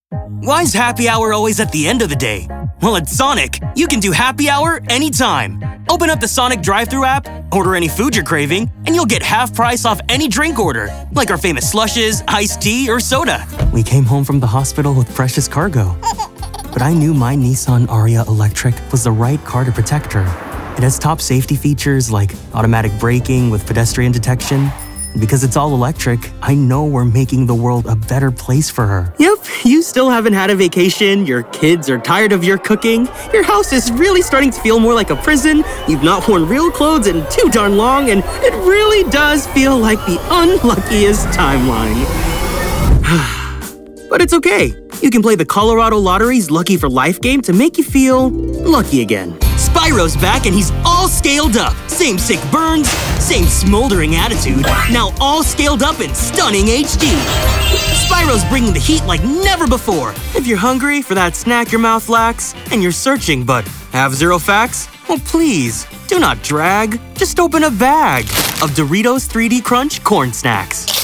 Why is happy hour always at the end of the day? Well, at Sonic, you can do happy hour anytime. Open up the Sonic drive-thru app, order any food you're craving, and you'll get half price off any drink order, like our famous slushes, iced tea, or soda. We came home from the hospital with precious cargo. But I knew my Nissan Ariya Electric was the right car to protect her. It has top safety features like automatic braking with pedestrian detection. And because it's all electric, I know we're making the world a better place for her. Yep, you still haven't had a vacation, your kids are tired of your cooking, your house is really starting to feel more like a prison, you've not worn real clothes in too darn long, and it really does feel like the unluckiest timeline. But it's okay. You can play the Colorado Lottery's Lucky for Life game to make you feel lucky again. Spyro's back and he's all scaled up. Same sick burns, same smoldering attitude, now all scaled up in stunning HD. Spyro's bringing the heat like never before. If you're hungry for that snack your mouth lacks, and you're searching but have zero facts, well please, do not drag. Just open a bag of Doritos 3D Crunch Corn Snacks.